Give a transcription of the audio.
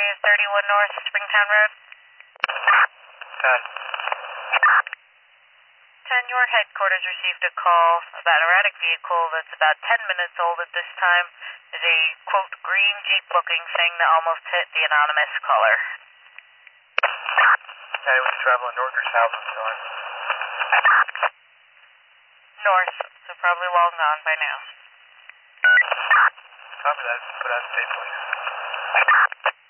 is 31 North Springtown Road. 10, your headquarters received a call about an erratic vehicle that's about 10 minutes old at this time. Is a, quote, green Jeep looking thing that almost hit the anonymous caller. Yeah, he was traveling north or south of the storm. North, so probably long gone by now. Copy that. Put out state police.